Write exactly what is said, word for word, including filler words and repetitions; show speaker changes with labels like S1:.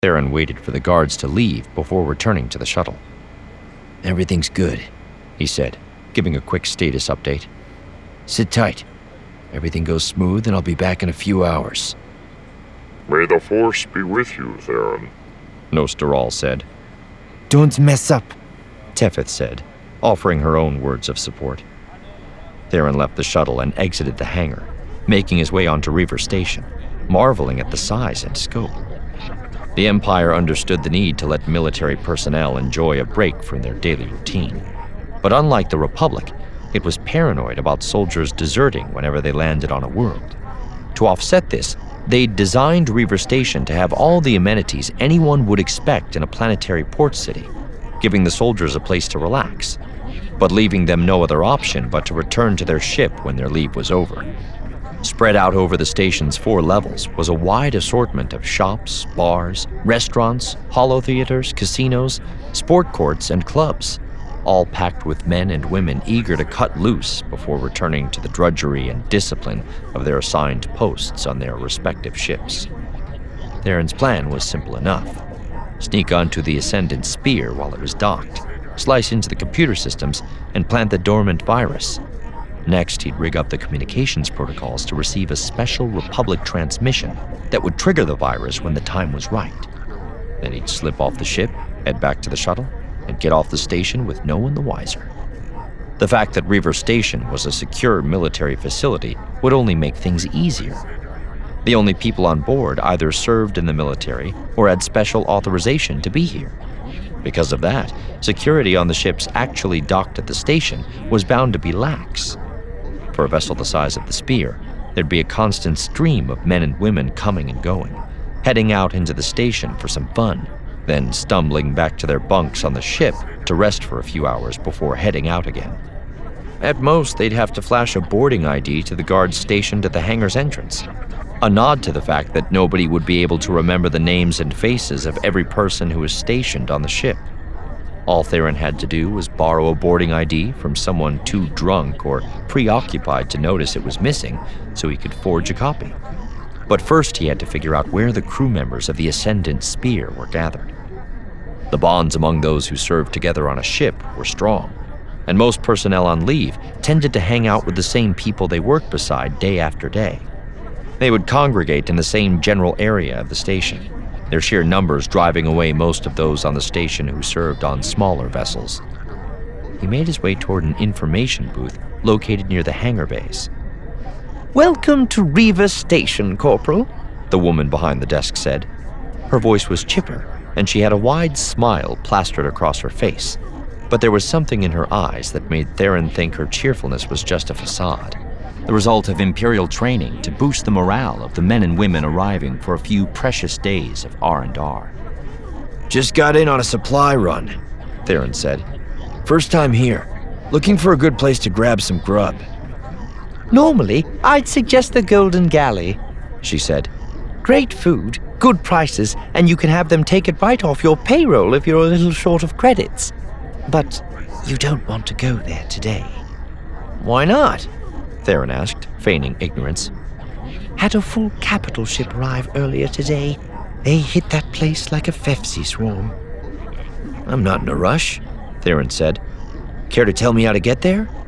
S1: Theron waited for the guards to leave before returning to the shuttle.
S2: "Everything's good,"
S1: he said, giving a quick status update.
S2: "Sit tight. Everything goes smooth and I'll be back in a few hours."
S3: "May the Force be with you, Theron,"
S1: Nostaral said.
S2: "Don't mess up,"
S1: Tefeth said, offering her own words of support. Theron left the shuttle and exited the hangar, making his way onto Reaver Station, marveling at the size and scope. The Empire understood the need to let military personnel enjoy a break from their daily routine. But unlike the Republic, it was paranoid about soldiers deserting whenever they landed on a world. To offset this, they'd designed Reaver Station to have all the amenities anyone would expect in a planetary port city, giving the soldiers a place to relax, but leaving them no other option but to return to their ship when their leave was over. Spread out over the station's four levels was a wide assortment of shops, bars, restaurants, holotheaters, casinos, sport courts, and clubs, all packed with men and women eager to cut loose before returning to the drudgery and discipline of their assigned posts on their respective ships. Theron's plan was simple enough. Sneak onto the Ascendant Spear while it was docked, slice into the computer systems, and plant the dormant virus. Next, he'd rig up the communications protocols to receive a special Republic transmission that would trigger the virus when the time was right. Then he'd slip off the ship, head back to the shuttle, and get off the station with no one the wiser. The fact that Reaver Station was a secure military facility would only make things easier. The only people on board either served in the military or had special authorization to be here. Because of that, security on the ships actually docked at the station was bound to be lax. For a vessel the size of the Spear, there'd be a constant stream of men and women coming and going, heading out into the station for some fun, then stumbling back to their bunks on the ship to rest for a few hours before heading out again. At most, they'd have to flash a boarding I D to the guards stationed at the hangar's entrance, a nod to the fact that nobody would be able to remember the names and faces of every person who was stationed on the ship. All Theron had to do was borrow a boarding I D from someone too drunk or preoccupied to notice it was missing so he could forge a copy. But first he had to figure out where the crew members of the Ascendant Spear were gathered. The bonds among those who served together on a ship were strong, and most personnel on leave tended to hang out with the same people they worked beside day after day. They would congregate in the same general area of the station, their sheer numbers driving away most of those on the station who served on smaller vessels. He made his way toward an information booth located near the hangar bays.
S4: "Welcome to Reaver Station, Corporal,"
S1: the woman behind the desk said. Her voice was chipper, and she had a wide smile plastered across her face, but there was something in her eyes that made Theron think her cheerfulness was just a facade, the result of Imperial training to boost the morale of the men and women arriving for a few precious days of R and R.
S2: "Just got in on a supply run," Theron said. "First time here. Looking for a good place to grab some grub."
S4: "Normally, I'd suggest the Golden Galley,"
S1: she said.
S4: "Great food, good prices, and you can have them take it right off your payroll if you're a little short of credits. But you don't want to go there today."
S2: "Why not?"
S1: Theron asked, feigning ignorance.
S4: "Had a full capital ship arrive earlier today. They hit that place like a Fefsy swarm."
S2: "I'm not in a rush," Theron said. "Care to tell me how to get there?"